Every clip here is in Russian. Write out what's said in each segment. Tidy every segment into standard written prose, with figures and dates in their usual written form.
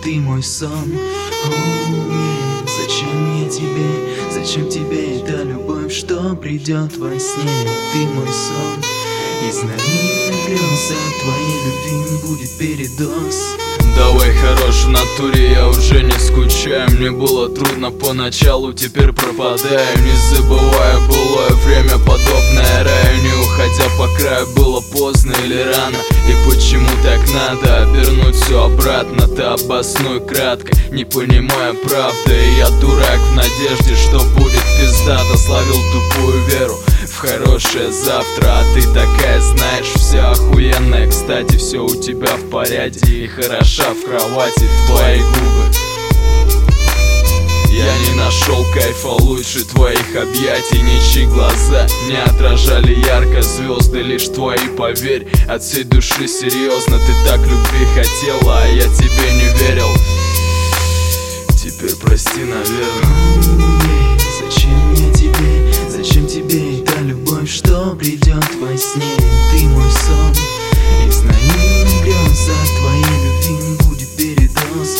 ты мой сон. Зачем тебе эта любовь, что придет во сне? Ты мой сон. Из наивных грез от твоей любви будет передоз. Давай, хорош в натуре, я уже не скучаю. Мне было трудно поначалу, теперь пропадаю. Не забывая былое время, подобное раю. Не уходя по краю, было поздно или рано. И почему так надо обернуть все обратно? Ты обоснуй кратко, не понимая правды. И я дурак в надежде, что будет пиздато. Словил тупую веру в хорошее завтра. А ты такая, знаешь, вся охуенная. Кстати, все у тебя в порядке и хороша в кровати твои губы. Я не нашел кайфа лучше твоих объятий. Ничьи глаза не отражали ярко звезды, лишь твои, поверь. От всей души серьезно, ты так любви хотела, а я тебе не верил. Теперь прости, наверное. Зачем тебе эта любовь, что придет во сне? Ты мой сон. Из наивных грез от твоей любви будет передоз.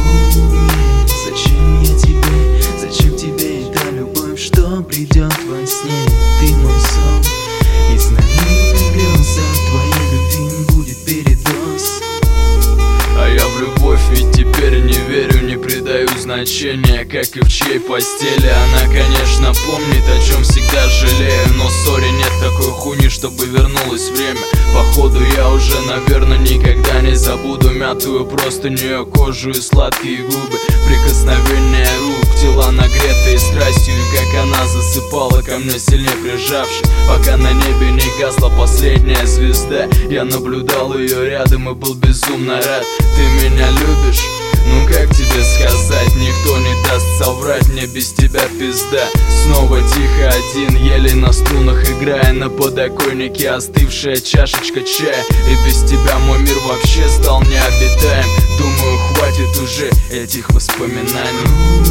Зачем тебе эта любовь, что придет во сне? Ты мой сон. Из наивных грез от твоей любви будет передоз. А я в любовь ведь теперь не верю, не придаю значения, как и в чьей постели. Она, конечно, помнит, о чем всегда жалею, но сори, нет такой хуйни, чтобы вернулось время. Походу я уже, наверное, никогда не забуду мятую простыню, ее кожу и сладкие губы, прикосновение рук, тела нагретые страстью. И как она засыпала ко мне, сильнее прижавшись, пока на небе не гасла последняя звезда. Я наблюдал ее рядом и был безумно рад. Ты меня любишь? Ну как тебе сказать, никто не даст соврать, мне без тебя пизда. Снова тихо один, еле на струнах играя, на подоконнике остывшая чашечка чая. И без тебя мой мир вообще стал необитаем. Думаю, хватит уже этих воспоминаний.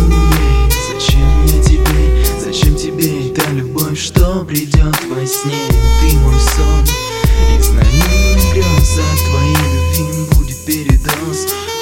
Зачем тебе эта любовь, что придет во сне? Ты мой сон. Из наивных грез от твоей любви будет передоз.